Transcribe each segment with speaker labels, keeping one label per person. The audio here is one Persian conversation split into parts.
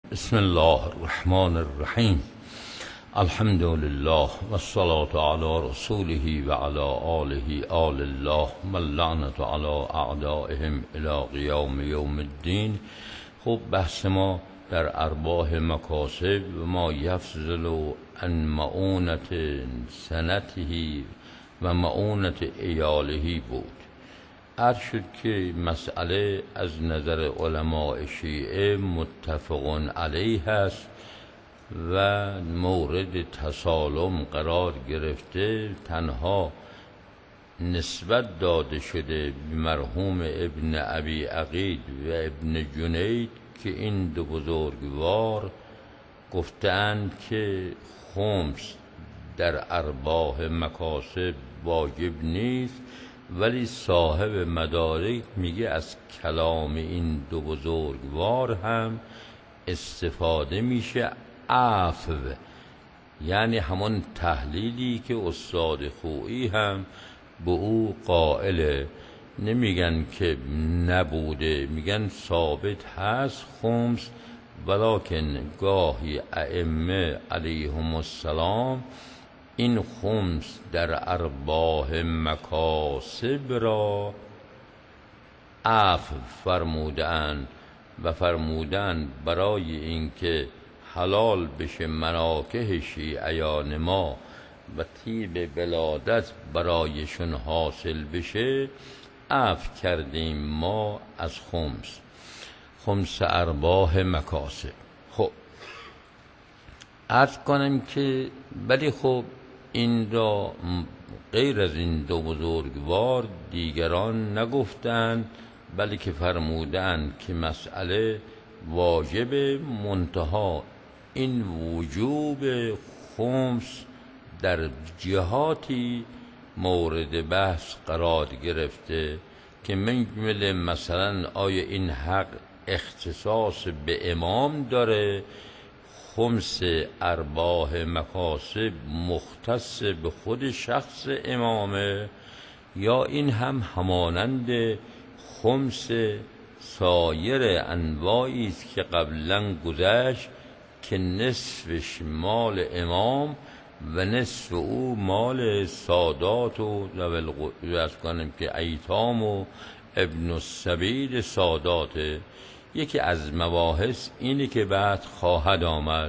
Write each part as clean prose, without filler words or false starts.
Speaker 1: بسم الله الرحمن الرحیم. الحمد لله والصلاة علی رسوله و علی آله آل الله و اللعنة علی اعدائهم الی قیام یوم الدین. خب بحث ما در ارباح مکاسب و ما یفضل عن معونت سنته و معونت ایاله بود. عرض شد که مسئله از نظر علماء شیعه متفق علیه است و مورد تسالم قرار گرفته. تنها نسبت داده شده به مرحوم ابن ابی عقیل و ابن جنید که این دو بزرگوار گفتند که خمس در ارباح مکاسب واجب نیست، ولی صاحب مدارک میگه از کلام این دو بزرگوار هم استفاده میشه عفو، یعنی همون تحلیلی که استاد خویی هم به او قائله. نمیگن که نبوده، میگن ثابت هست خمس، ولکن گاهی ائمه علیهم السلام این خمس در ارباح مکاسب را عفو فرمودند و فرمودند برای اینکه حلال بشه مناکح شیعیان ما و طیب ولادت برایشون حاصل بشه، عفو کردیم ما از خمس ارباح مکاسب. خب عرض کنم که ولی خب این را غیر از این دو بزرگوار دیگران نگفتند، بلکه فرمودند که مسئله واجب، منتها این وجوب خمس در جهاتی مورد بحث قرار گرفته که من جمله مثلا آیا این حق اختصاص به امام داره؟ خمس ارباح مکاسب مختص به خود شخص امامه، یا این هم همانند خمس سایر انواعی است که قبلا گذشت که نصفش مال امام و نصف او مال سادات و کنیم که ایتام و ابن السبیل ساداته. یکی از مباحث اینی که بعد خواهد آمد.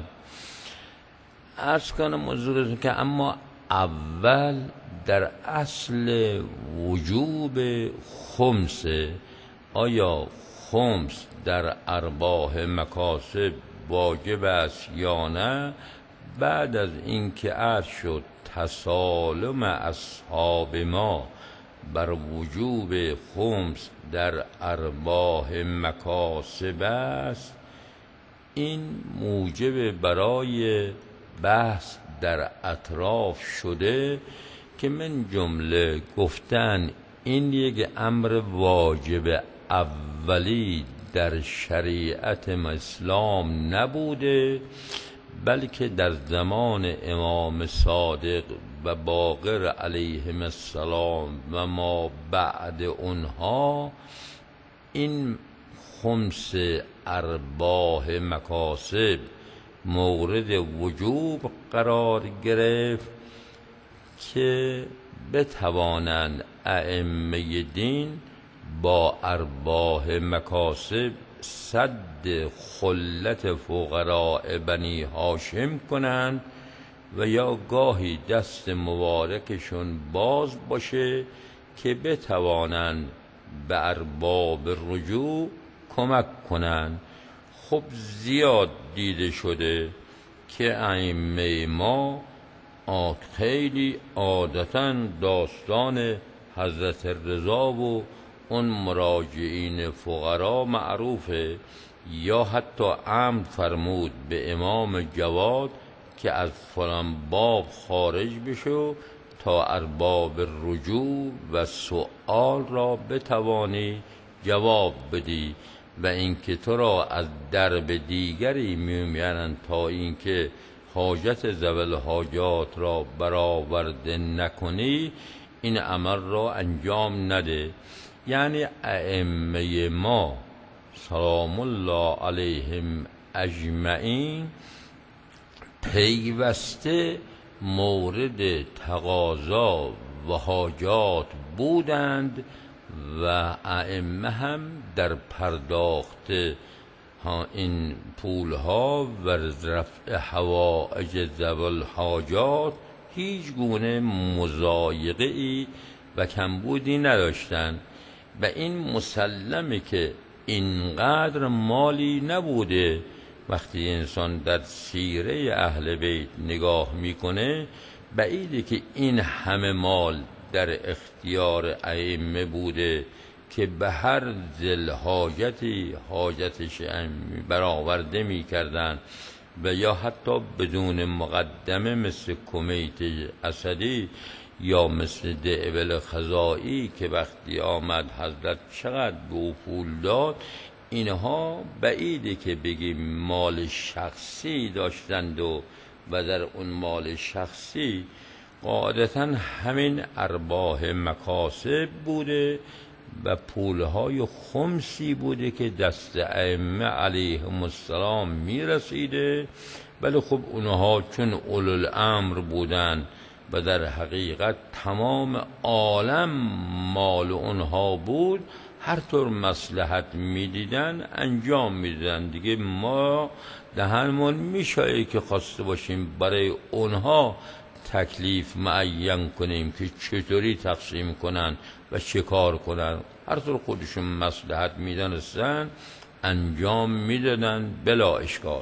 Speaker 1: عرض کنم حضورتون که اما اول در اصل وجوب خمس، آیا خمس در ارباح مکاسب واجب است یا نه؟ بعد از اینکه عرض شد تسالم اصحاب ما بر وجوب خمس در ارباح مکاسب است، این موجب برای بحث در اطراف شده که من جمله گفتن این یک امر واجب اولی در شریعت اسلام نبوده، بلکه در زمان امام صادق و باقر علیهم السلام و ما بعد اونها این خمس ارباح مکاسب مورد وجوب قرار گرفت که بتوانند ائمه دین با ارباح مکاسب سد خلت فقراء بنی هاشم کنند و یا گاهی دست مبارکشون باز باشه که بتوانند به ارباب رجوع کمک کنند. خب زیاد دیده شده که ائمه ما خیلی عادتاً داستان حضرت رضا و اون مراجعین فقرا معروفه، یا حتی امر فرمود به امام جواد که از فلان باب خارج بشو تا ارباب رجوع و سؤال را بتوانی جواب بدی، و اینکه تو را از درب دیگری میمیانند تا اینکه حاجت ذوی الحاجات را برآورده نکنی، این عمل را انجام نده. یعنی ائمه ما سلام الله علیهم اجمعین پیوسته مورد تقاضا و حاجات بودند و ائمه هم در پرداخت این پولها و رفع حوائج ذوی الحاجات هیچ گونه مضایقه ای و کمبودی نداشتند و این مسلمه که اینقدر مالی نبوده. وقتی انسان در سیره اهل بیت نگاه میکنه بعیده که این همه مال در اختیار ائمه بوده که به هر ذل حاجتی حاجتش برآورده میکردن و یا حتی بدون مقدمه مثل کمیت اسدی یا مثل دعبل خزائی که وقتی آمد حضرت چقدر به او پول داد، اینها بعیده که بگیم مال شخصی داشتند و در اون مال شخصی قاعدتا همین ارباح مکاسب بوده و پولهای خمسی بوده که دست ائمه علیهم السلام میرسیده. ولی خب اونها چون اولوالامر بودن و در حقیقت تمام عالم مال اونها بود، هر طور مصلحت میدیدن انجام میدیدن دیگه. ما دهنمون میشه که خواسته باشیم برای اونها تکلیف معین کنیم که چطوری تقسیم کنن و چه کار کنن. هر طور خودشون مصلحت میدانستن انجام میدادن بلا اشکال.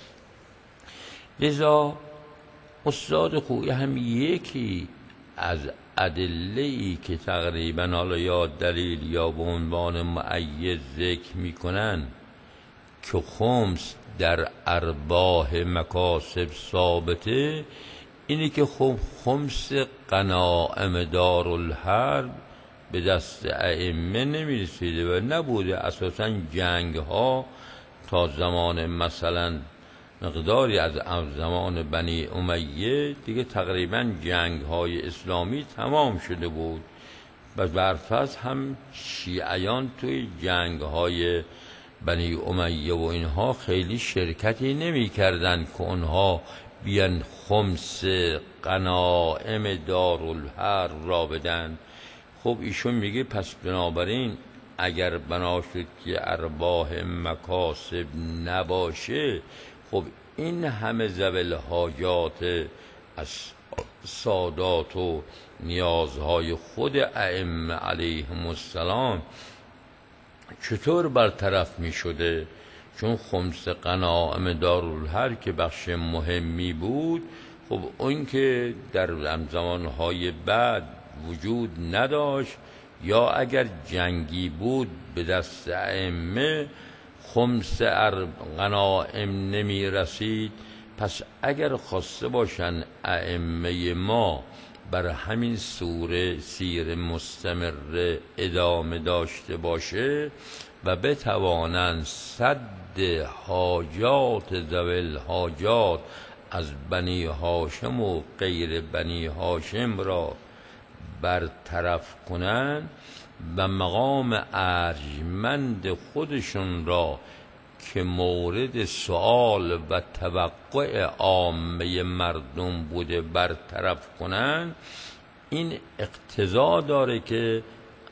Speaker 1: لذا استاد خویی هم یکی از ادله‌ای که تقریبا حالا یا دلیل یا به عنوان مؤید ذکر میکنن که خمس در ارباح مکاسب ثابته، اینی که خب خمس غنائم دارالحرب به دست ائمه نمیرسیده و نبوده. اساسا جنگ ها تا زمان مثلا مقداری از زمان بنی امیه دیگه تقریبا جنگ های اسلامی تمام شده بود و برفض هم شیعیان توی جنگ های بنی امیه و اینها خیلی شرکتی نمی کردن که اونها بیان خمس غنائم دارالحرب را بدن. خب ایشون میگه پس بنابراین اگر بنا شد که ارباح مکاسب نباشه، خب این همه ذوی الحاجات از سادات و نیازهای خود ائمه علیهم السلام چطور برطرف می شده؟ چون خمس غنائم دارالحرب که بخش مهمی بود، خب اون که در زمانهای بعد وجود نداشت یا اگر جنگی بود به دست ائمه خمس غنائم نمی رسید. پس اگر خواسته باشن ائمه ما بر همین سیر مستمر ادامه داشته باشه و بتوانند سد حاجات ذوی الحاجات از بنی هاشم و غیر بنی هاشم را برطرف کنند و مقام ارجمند خودشون را که مورد سؤال و توقع عامه مردم بوده برطرف کنند، این اقتضا داره که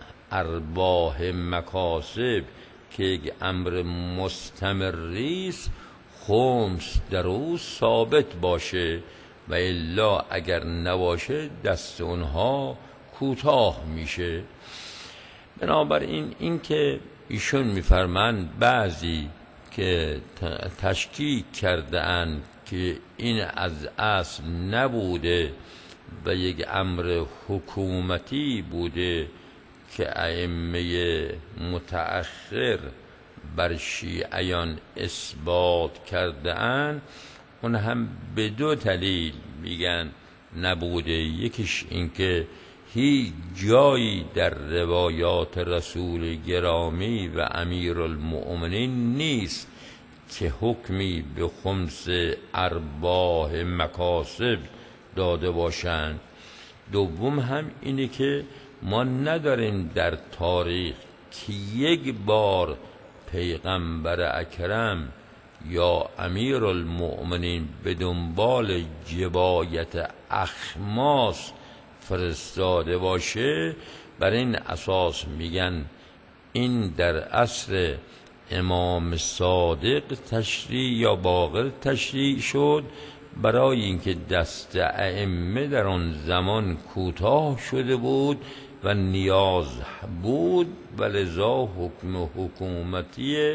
Speaker 1: ارباح مکاسب که یک امر مستمری است خمس در او ثابت باشه و الا اگر نباشه دست اونها کوتاه میشه. بنابراین این که ایشون میفرمند بعضی که تشکیک کرده اند که این از اصل نبوده و یک امر حکومتی بوده که ائمه متأخر بر شیعیان اثبات کرده اند، اون هم به دو دلیل میگن نبوده. یکیش این که هیچ جایی در روایات رسول گرامی و امیرالمؤمنین نیست که حکمی به خمس ارباح مکاسب داده باشند. دوم هم اینه که ما نداریم در تاریخ که یک بار پیغمبر اکرم یا امیر المؤمنین به دنبال جبایت اخماس فرستاده باشه، بر این اساس میگن این در عصر امام صادق تشریع یا باقر تشریع شد، برای اینکه دست ائمه در آن زمان کوتاه شده بود و نیاز بود و لذا حکم حکومتی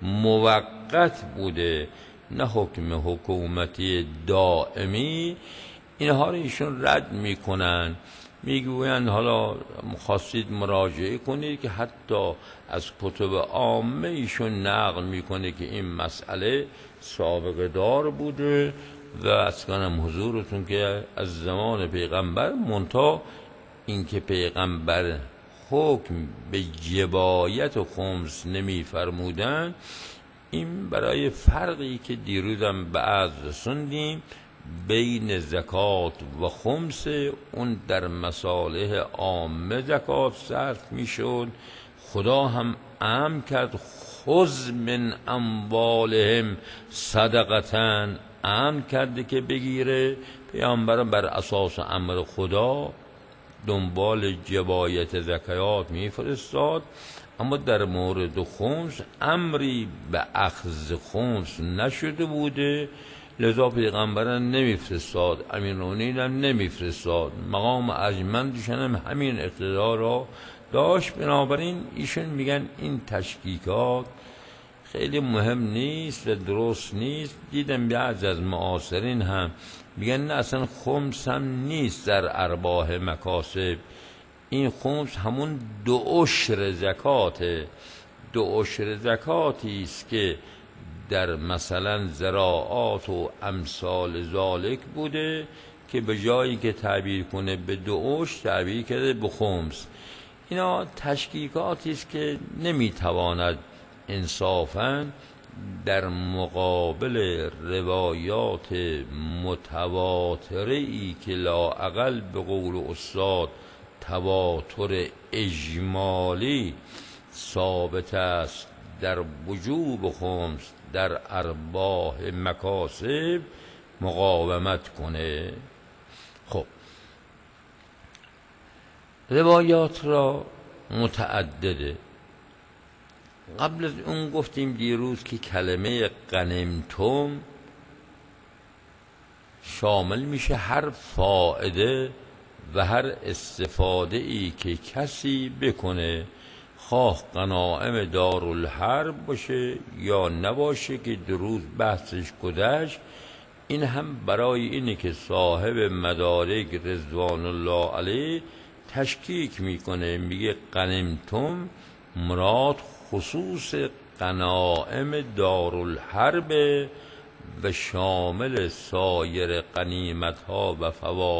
Speaker 1: موقت بوده نه حکم حکومتی دائمی. اینها رو ایشون رد میکنن، میگویند حالا خواستید مراجعه کنید که حتی از کتب عامه ایشون نقل میکنه که این مسئله سابقه دار بوده و از کنم حضورتون که از زمان پیغمبر، منتها اینکه پیغمبر حکم به جبایت و خمس نمی فرمودن، این برای فرقی که دیروزم بعض رسوندیم بین زکات و خمس، اون در مصالح عامه زکات صرف می شد. خدا هم امر کرد خذ من اموالهم صدقةً، امر کرده که بگیره. پیامبرم بر اساس امر خدا دنبال جبایت زکات میفرستاد، اما در مورد خمس امری به اخذ خمس نشده بوده، لذا پیغمبرم نمیفرستاد، امیرالمؤمنین هم نمیفرستاد، مقام ارجمندشان هم همین اقتدار را داشت. بنابراین ایشون میگن این تشکیکات خیلی مهم نیست و درست نیست. دیدم بعضی از معاصرین هم میگن نه اصلا خمس هم نیست در ارباح مکاسب، این خمس همون 2/3 زکاته. 2/3 زکاتی است که در مثلا زراعات و امثال ذالک بوده که به جایی که تعبیر کنه به 2/3 تعبیر کرده به خمس. اینا تشکیکاتی است که نمیتواند انصافاً در مقابل روایات متواتره ای که لااقل به قول استاد تواتر اجمالی ثابت است در وجوب خمس در ارباح مکاسب مقاومت کنه. خب روایات را متعدده. قبل از اون گفتیم دیروز که کلمه غنمتم شامل میشه هر فائده و هر استفاده ای که کسی بکنه، خواه غنایم دارالحرب باشه یا نباشه که دیروز بحثش گذشت. این هم برای اینه که صاحب مدارک رضوان الله علیه تشکیک میکنه، میگه غنمتم مراد خصوص غنایم دارالحرب و شامل سایر غنیمت‌ها و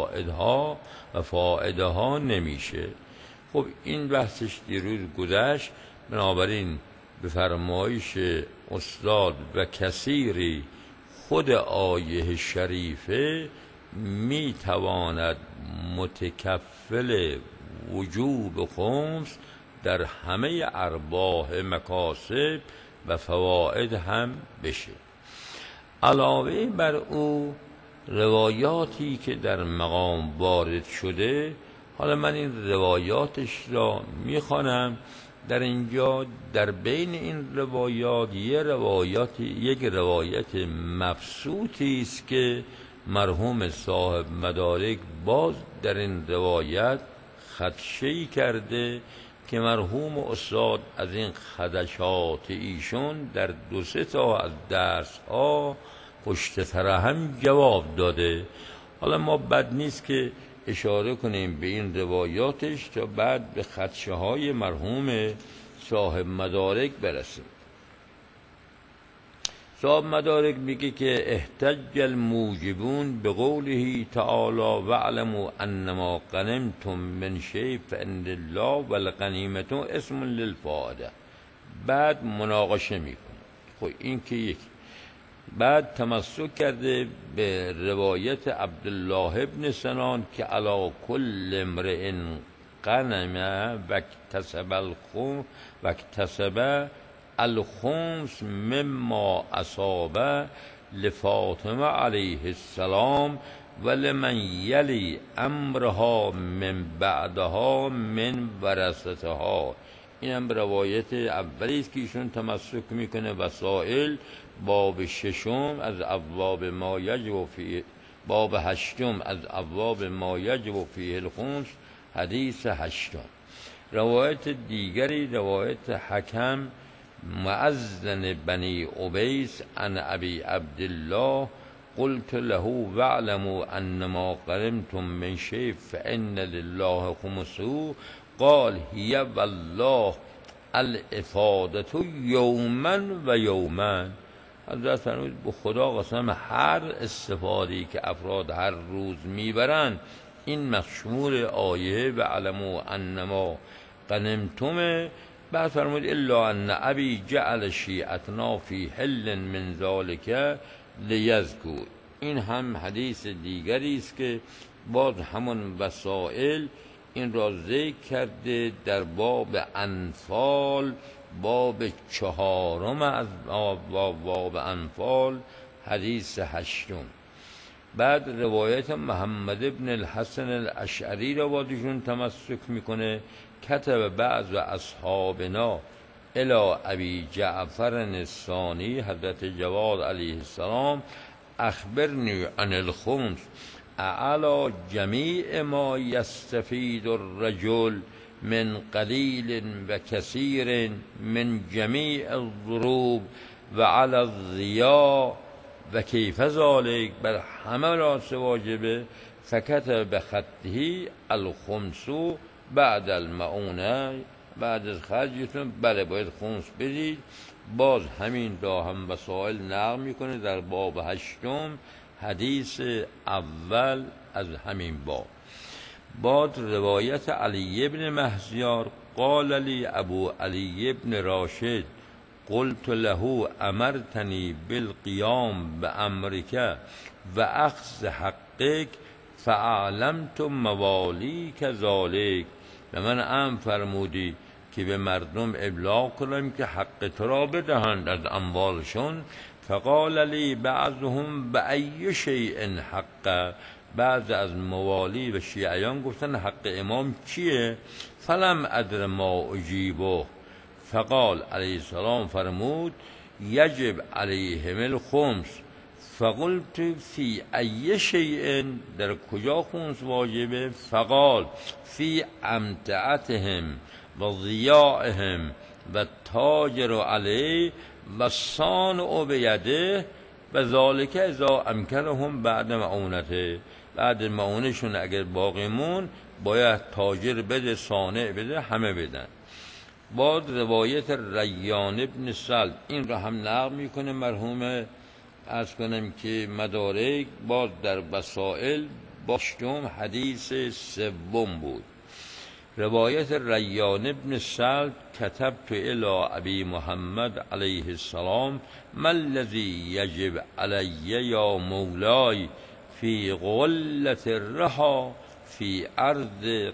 Speaker 1: فوائدها نمیشه. خب این بحثش دیروز گذشت، بنابراین به فرمایش استاد و کثیری خود آیه شریفه میتواند متکفل وجوب خمس در همه ارباح مکاسب و فواید هم بشه. علاوه بر او روایاتی که در مقام وارد شده، حالا من این روایاتش را میخوانم. در اینجا در بین این روایات یک روایت مبسوطی است که مرحوم صاحب مدارک باز در این روایت خدشه‌ای کرده که مرحوم استاد از این خدشات ایشون در 2-3 تا از درس ها پشت سر هم جواب داده. حالا ما بد نیست که اشاره کنیم به این روایاتش تا بعد به خدشه های مرحوم صاحب مدارک برسیم. صاحب مدارک میگه که احتج الموجبون به قوله تعالی واعلموا انما غنمتم من شیء فان الله والغنیمة اسم للفاعله. بعد مناقشه میکنه. خب این که یک، بعد تمسک کرده به روایت عبدالله ابن سنان که علی کل امرئ غنم و اکتسب الخمس مما اصابه لفاطمه علیه السلام و لمن یلی امرها من بعدها من ورثتها. این هم روایت اولی است که ایشون تمسک میکنه. وسائل باب ششم از ابواب ما یجب فیه، باب هشتم از ابواب ما یجب فیه الخمس، حدیث هشتم. روایت دیگری روایت حکم مؤذن بنی عبیس عن ابی عبدالله قلت له واعلموا ان ما غنمتم من شیء فان لله خمسه قال هی والله الافاده یوما و یوما. حضرت فرمود به خدا قسم هر استفاده‌ای که افراد هر روز میبرن این مشمول آیه و علموا انما غنمتم. بعد فرمود الا ان ابی جعل شیعتنا فی حل من ذلک لیذکو. این هم حدیث دیگری است که باز همون وسائل این را ذکر کرده در باب انفال، باب چهارم از باب انفال، حدیث هشتم. بعد روایت محمد ابن الحسن الاشعری را بازشون تمسک میکنه. کتب بعض اصحابنا الی ابی جعفر الثانی حضرت جواد علیه السلام اخبرنی عن الخمس اعلی جمیع ما یستفید الرجل من قلیل و کثیر من جمیع الضروب و علی الضیاء و کیف ذالک، بر همه راست واجبه. فکتب بخطه الخمس بعد المعونه، بعد از خرجتون بله باید خمس بدید. باز همین را هم وسائل نقل میکنه در باب هشتم، حدیث اول از همین باب. بعد روایت علی ابن مهزیار قال لی ابو علی ابن راشد قلت له امرتنی بالقیام بامرک و اخذ حقک فاعلمت موالی کذالک. به من امر فرمودی که به مردم ابلاغ کنم که حق تو را بدهند از اموالشون. فقال لی بعضهم بأی شیء حق، بعض از موالی و شیعیان گفتن حق امام چیه؟ فلم ادر ما اجیبه. فقال علیه السلام فرمود یجب علیهم الخمس. فقلت فی ای شیء، در کجا خمس واجبه؟ فقال فی امتعتهم و ضیاعهم و تاجر علیه و صانع بیده و ذالک اذا امکنهم بعد معونته. بعد معونشون اگر باقی مون باید تاجر بده، صانع بده، همه بدن. بعد روایت ریان ابن سلم این را هم نقل میکنه مرحوم، عرض کنم که مدارک باز در وسائل باشتم حدیث سوم بود. روایت ریان ابن سلم کتبت الی ابی محمد علیه السلام ما الذی یجب علی یا مولای فی غلة الرحا فی ارض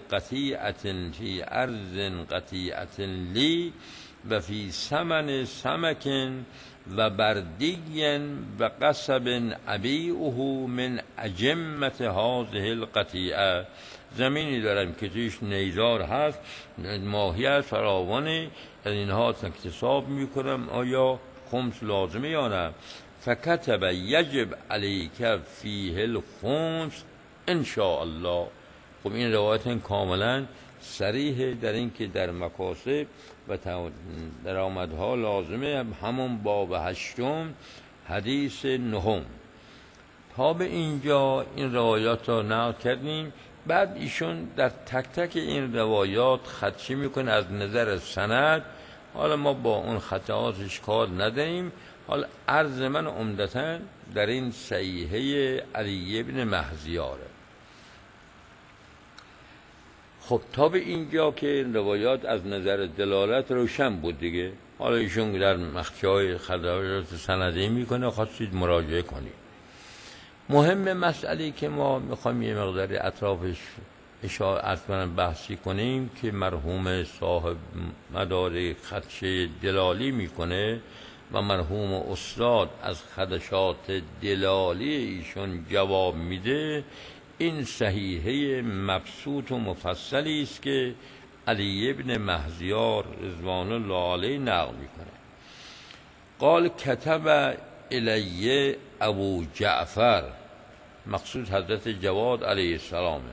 Speaker 1: قطیعة لی و فی ثمن سمک و بردی و قصب ابیعه من اجمة هذه القطیعه. زمینی دارم که تویش نیزار هست، ماهی هست، فراوانی، از اینها اکتساب میکنم، آیا خمس لازمه یا نه؟ فکتب یجب علیک فیه الخمس ان شاء الله. خب این روایت کاملا صریح در این که در مکاسب و درآمدها لازمه. همون باب هشتم حدیث نهم. تا به اینجا این روایات را نقل کردیم. بعد ایشون در تک تک این روایات خدشه میکنه از نظر سند. حالا ما با اون خطااتش کار نداریم. حالا عرض من عمدتاً در این صحیحه علی ابن مهزیاره. خب تا به اینجا که روایات از نظر دلالت روشن بود دیگه. حالا ایشون در مخفی‌های خطاات سندی میکنه، خواستید مراجعه کنید. مهم مسئله که ما میخوایم یه مقدار اطرافش اصلا بحثی کنیم که مرحوم صاحب مدارک خدشه دلالی میکنه و مرحوم استاد از خدشات دلالی ایشون جواب میده. این صحیحه مبسوط و مفصلی است که علی ابن مهزیار رضوان الله علیه نقل میکنه. قال کتب الیه ابو جعفر، مقصود حضرت جواد علیه السلامه،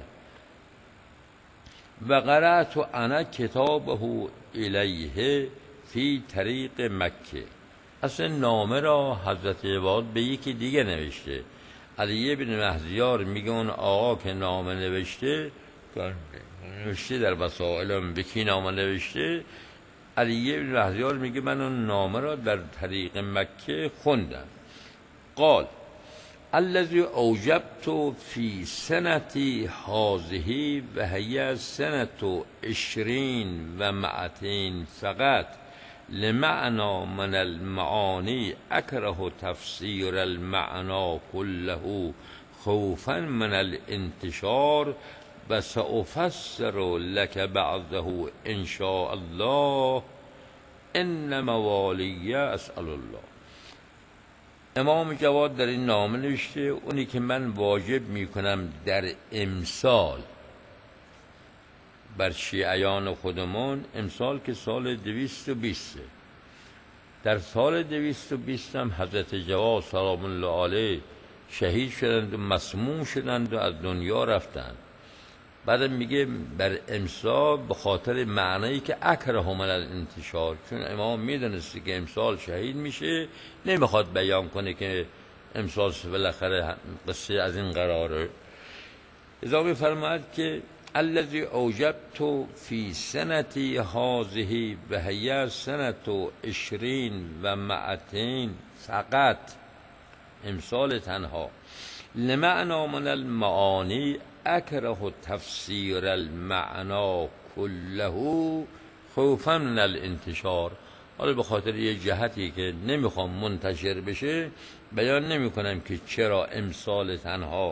Speaker 1: و قرأت انا کتابه الیه فی طریق مکه. اصلا نامه را حضرت جواد به یکی دیگه نوشته. علی بن مهزیار میگه اون آقا که نامه نوشته در وسائل به کی نامه نوشته؟ علی بن مهزیار میگه من اون نامه را در طریق مکه خوندم. قال الذي اوجبت في سنتي هذه وهي سنة 20 و 200 فقط لمعنى من المعاني اكره تفسير المعنى كله خوفا من الانتشار و سأفسر لك بعضه ان شاء الله ان موالی اسأل الله. امام جواد در این نامه نوشته اونی که من واجب میکنم در امسال بر شیعیان خودمون، امسال که سال 220، در سال 220 هم حضرت جواد سلام الله علیه شهید شدند و مسموم شدند و از دنیا رفتند. بعد میگه بر امسال به خاطر معنایی که اکره من الانتشار، چون امام میدونسته که امسال شهید میشه، نمیخواد بیان کنه که امسال بالاخره قصه از این قراره. اذا میفرماید که الذي اوجبت في سنتي هذه وهي سنة 20 و 200 فقط، امسال تنها، لمعنى من المعانی اکره تفسیر المعنا كله خوفا من الانتشار. حالا به خاطر یه جهتی که نمیخوام منتشر بشه بیان نمی کنم که چرا امسال تنها.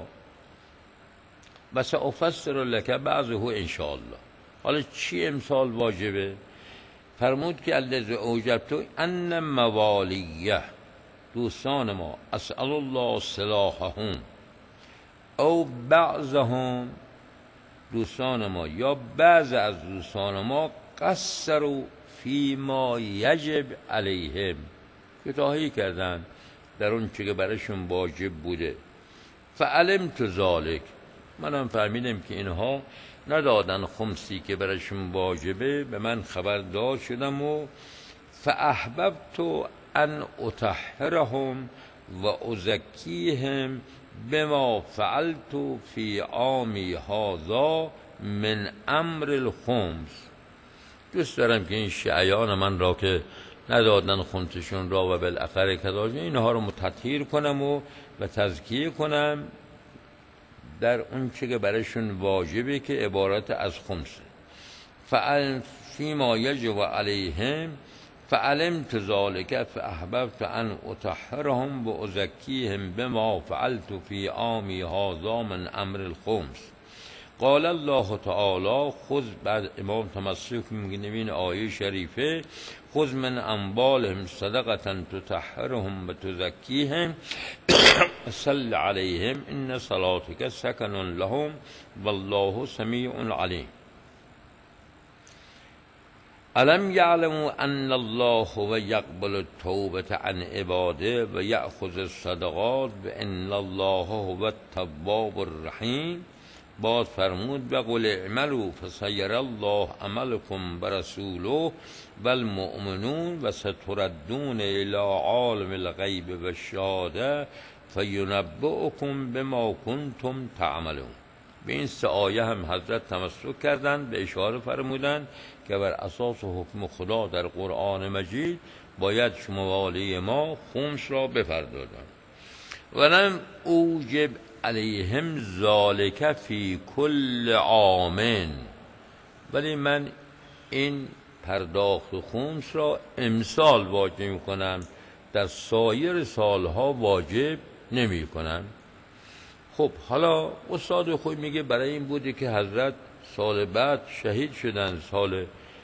Speaker 1: و سأفسر لك بعضه ان شاء الله. حالا چی امسال واجبه؟ فرمود که الذی اوجبت ان موالیه، دوستان ما، اسأل الله صلاحهم او بعضهم، دوستان ما یا بعض از دوستان ما، قصروا فی ما یجب علیهم، کوتاهی کردن در اون چه که برشون واجب بوده. فعلمت ذالک، منم فهمیدم که اینها ندادن خمسی که برشون واجبه، به من خبردار شدم و فاحببت ان اطهرهم و ازکیهم بما فعلت فی عامی هذا من امر الخمس. دوست دارم که این شیعیان من را که ندادن خمسشون را و بالاخره کذا، اینها رو تطهیر کنم و تزکیه کنم در اون چه که برایشون واجبه که عبارت از خمسه. فعل فیما یجب علیهم فعلمت ذالک فاحببت ان اطهرهم و ازکیهم بما فعلت فی عامی هذا من امر الخمس. قال الله تعالی خذ، بعد امام تمسک میگه این آیه شریفه، خذ من اموالهم صدقه تطهرهم و تزکیهم صل علیهم ان صلاتک سکن لهم والله سمیع علیم. الم یعلموا ان الله هو یقبل التوبة عن عباده و یأخذ الصدقات و ان الله هو التواب الرحیم. بعد فرمود و قل اعملوا فسیر الله عملکم برسوله و المؤمنون و ستردون الى عالم الغیب و الشهاده فینبئکم بما کنتم تعملون. به این سه آیه هم حضرت تمسک کردند، به اشاره فرمودند که بر اساس حکم خدا در قرآن مجید باید شما والی ما خمس را بپردازند. ولم اوجب علیهم ذالک فی کل عام، ولی من این پرداخت خمس را امسال واجب می کنم، در سایر سالها واجب نمی کنم. خب حالا استاد خوی میگه برای این بوده که حضرت سال بعد شهید شدن، سال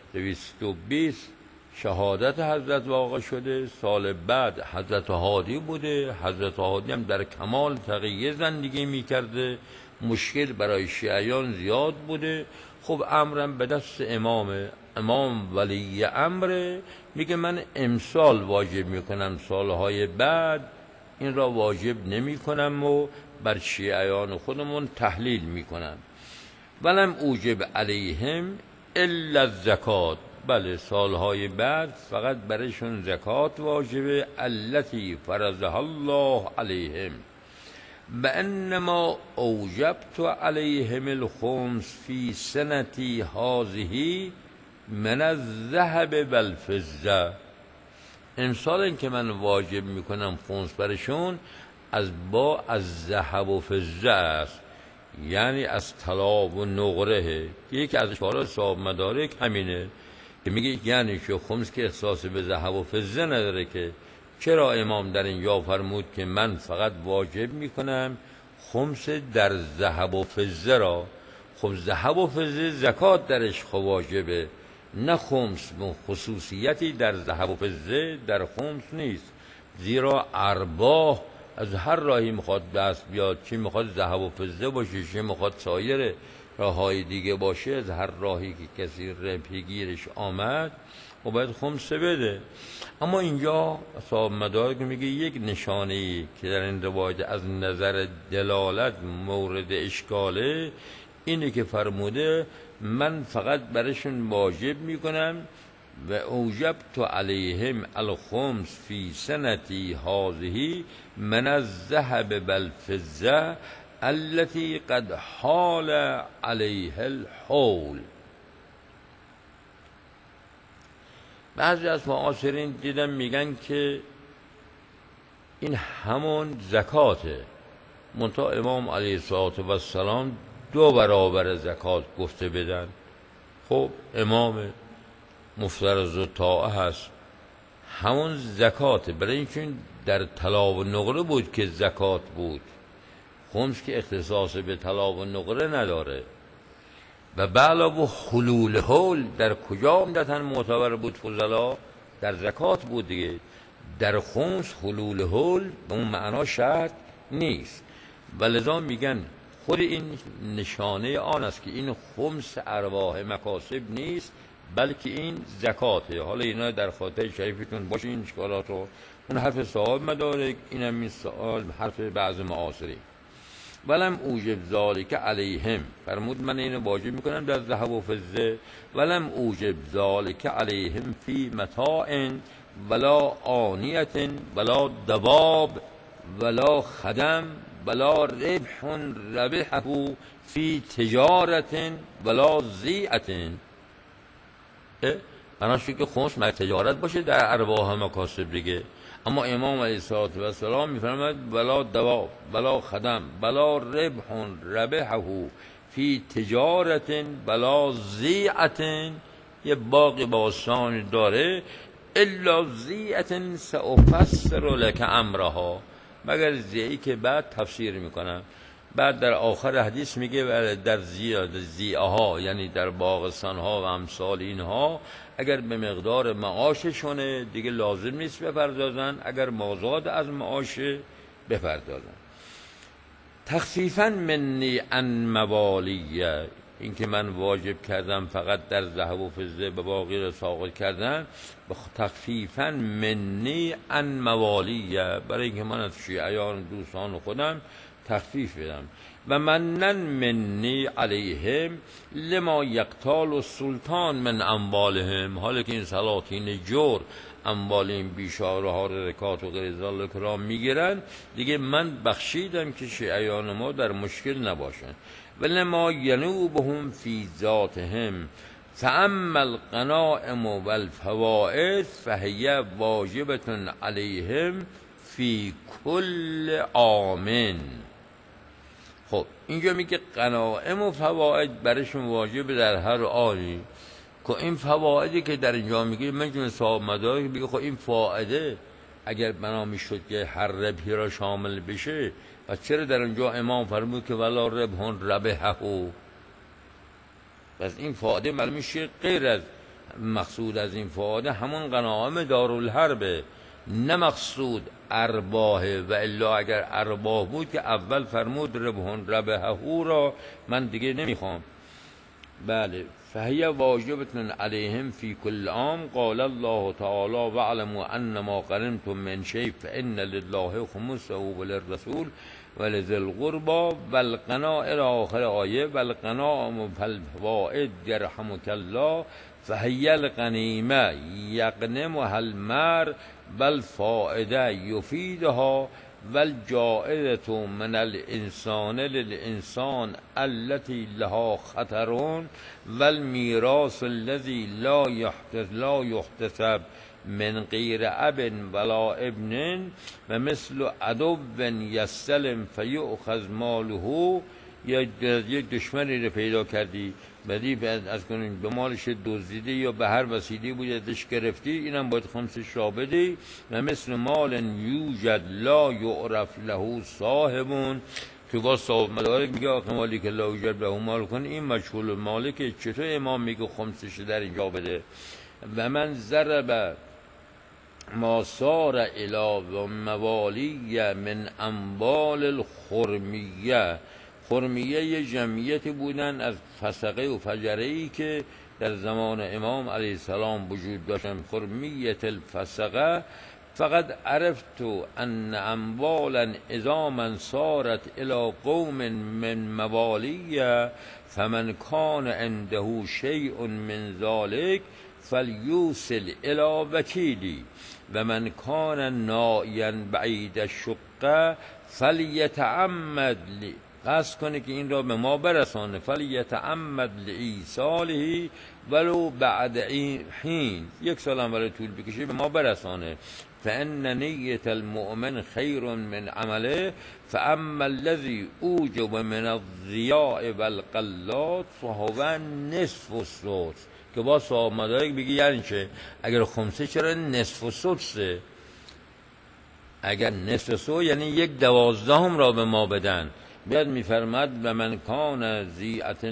Speaker 1: 220 شهادت حضرت واقع شده، سال بعد حضرت هادی بوده، حضرت هادی هم در کمال تقیه زندگی میکرده، مشکل برای شیعیان زیاد بوده. خب امرم به دست امام ولی امره، میگه من امسال واجب میکنم، سالهای بعد این را واجب نمی کنم و بر شیعیان خودمون تحلیل میکنم. ولم اوجب علیهم الا الزکات، بله سالهای بعد فقط برایشون زکات واجبه، التی فرضها الله علیهم، و انما اوجبت علیهم الخمس فی سنتی هذه من الذهب والفضه. امسال این که من واجب میکنم خمس برشون از ذهب و فضه است، یعنی از طلا و نقره. یکی از اشاره صاحب مدارک همینه که میگه یعنی که خمس که احساس به ذهب و فضه نداره، که چرا امام در اینجا فرمود که من فقط واجب میکنم خمس در ذهب و فضه را؟ خب ذهب و فضه زکات درش واجبه، نه خمس. خصوصیتی در ذهب و فضه در خمس نیست، زیرا ارباح از هر راهی میخواد دست بیاد، چی میخواد ذهب و فضه باشه، چی میخواد سایر راههای دیگه باشه، از هر راهی که کسی ربحی گیرش آمد و باید خمس بده. اما اینجا صاحب مدارک میگه یک نشانه‌ای که در این روایت از نظر دلالت مورد اشکاله اینه که فرموده من فقط برشون واجب میکنم و اوجبت علیهم الخمس فی سنتی هذه من الذهب والفضه التي قد حال علیها الحول. بعضی از معاصرین دیدم میگن که این همون زکاته، منتها امام علیه السلام 2 برابر زکات گفته بدن. خب امام مفترض الطاعه هست، همون زکاته، برای اینکه در طلا و نقره بود که زکات بود، خمس که اختصاص به طلا و نقره نداره. و بعلاوه حلول حول در کجا عمدتاً معتبر بود فضلا؟ در زکات بود دیگه، در خمس حلول حول به اون معنا شرط نیست. و لذا میگن خود این نشانه آن است که این خمس ارواح مکاسب نیست، بلکه این زکاته. حالا اینا در خاطر شریفتون باشه این اشکالات رو. اون حرف صاحب مدارک، اینم این سوال حرف بعض معاصرین. ولم اوجب ذالک علیهم، فرمود من اینو واجب میکنم در ذهب و فضه. ولم اوجب ذالک علیهم فی متاع ولا آنیت ولا دواب ولا خدم ولا ربح ربحه فی تجارت ولا زیعت. بناشون که خمس مر تجارت باشه در ارواح مکاسب دیگه. اما امام علیه السلام میفرماید ولا دواب ولا خدم ولا ربح ربحه فی تجارت ولا زیعت، یه باقی باستانی داره، الا زیعت سأفسر لک امرها، مگر زیعی که بعد تفسیر میکنم. بعد در آخر حدیث میگه در زیعها، یعنی در باغستانها و امثال اینها، اگر به مقدار معاششونه دیگه لازم نیست بپردازن، اگر مازاد از معاش بپردازن. تخفیفا منی عن موالیه، این که من واجب کردم فقط در ذهب و فضه به باقی را ساقط کردن، تخفیفا منی عن موالیه، برای اینکه من از شیعیان دوستان خودم تخفیف بدم. و منن منی علیهم لما یقتال السلطان من اموالهم، حالا که این سلاطین جور اموال این بیچاره ها رکات و غیر ذالک را میگیرن، دیگه من بخشیدم که شیعیان ما در مشکل نباشن. و لما ینوبهم فی ذاتهم فاما الغنائم والفوائد فهی واجبة علیهم فی کل عام. خب اینجا میگه غنائم و فواید برشون واجب در هر آنی، که این فوایدی که در اینجا میگه من جون صاحب مدارک میگه خب این فایده اگر بنا میشد که هر ربحی را شامل بشه، و چرا در اونجا امام فرمود که ولا ربحون ربحه؟ پس این فائده معلوم میشه غیر از مقصود از این فائده همون غنایم دارالحربه، نه مقصود ارباحه. و الا اگر ارباح بود که اول فرمود ربحون ربحه را من دیگه نمیخوام. بله. فهی واجبتن علیهم فی کل عام. قال الله تعالی واعلموا انما غنمتم من شیء فان لله خمسه وللرسول ولذی القربى والغنائم الى آخر آیه. والغنائم فالفوائد یرحمک الله فهی الغنیمه یغنمها المرء بل فائده یفیدها والجائزة من الانسان للانسان التي لها خطر والمیراث الذي لا يحتسب من غیر اب ولا ابن و مثل عدو یستلم فیؤخذ ماله. یک دشمنی رو پیدا کردی بدی از کنین به مالش دزدیدی یا به هر وسیله بود ازش گرفتی، اینم باید خمسش را بدی. و مثل مال یوجد لا یعرف له صاحبون که با صاحب مدارک میگه آخه مالی که لا یوجد له مال کن این مجهول مالک، چطور امام میگه خمسش در اینجا بده؟ و من ضرب ما صار الی موالی من اموال الخرمیه. خرمیه یه جمعیتی بودن از فسقه و فجره‌ای که در زمان امام علیه السلام وجود داشتن. خرمیه الفسقه. فقد عرفت ان اموالا اذا من صارت الى قوم من موالیه فمن کان عنده شیء من ذلك فلیوصل الى وکیلی و من کان نائیا بعید الشقه فلیتعمد قصد کنه که این را به ما برسانه. فلیتعمد لایصاله ولو بعد حین، یک سال هم برای طول بکشه به ما برسانه. فان نیت المؤمن خیر من عمله فاما الذی اوجب من الضیاع والقلات فهو نصف السدس. که با صاحب مدارک بگی یعنی چه؟ اگر خمسه چرا نصف السدسه؟ اگر نصف سو یعنی یک دوازدهم را به ما بدن. بیاد میفرماد و من کان زیعت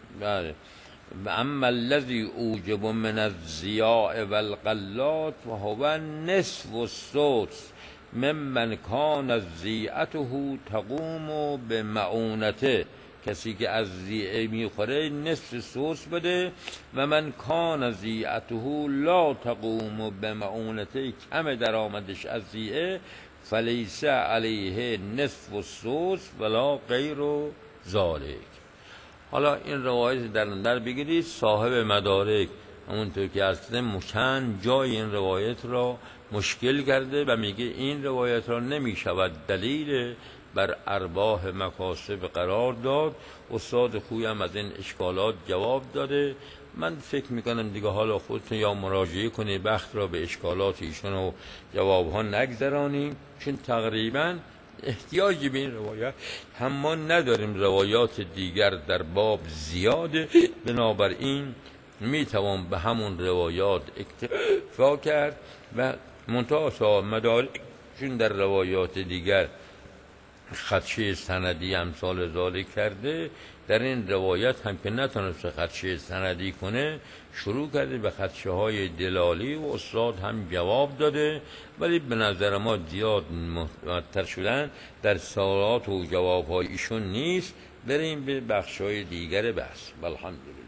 Speaker 1: و اما الذی اوجب من الضیاع والقلات و هو نصف السدس ممن کان زیعته تقوم به معونته. کسی که از زیعه میخوره نصف سدس بده. و من کان زیعته لا تقوم به معونته، کم درآمدش از زیعه فلیس علیه نصف السدس ولا غیر ذالک. حالا این روایت در بگیرید. صاحب مدارک همونطور که اصلا چند جای این روایت را مشکل کرده و میگه این روایت را نمیشود دلیل بر ارباح مکاسب قرار داد. استاد خویم از این اشکالات جواب داده. من فکر میکنم دیگه حالا خودتون یا مراجعه کنید بخت را به اشکالات ایشون و جواب ها نگذرانیم، چون تقریبا احتیاجی به این روایت هم ما نداریم. روایات دیگر در باب زیاده، بنابراین میتوان به همون روایات اکتفا کرد و منتها صاحب مدارک چون در روایات دیگر خدشه سندی امثال ذالک کرده، در این روایت هم که نتونست خدشه سندی کنه شروع کرده به خدشه های دلالی و استاد هم جواب داده، ولی به نظر ما زیاد معتبر شدن در سوالات و جواب های ایشون نیست. بریم به بخش های دیگر بحث. الحمدلله.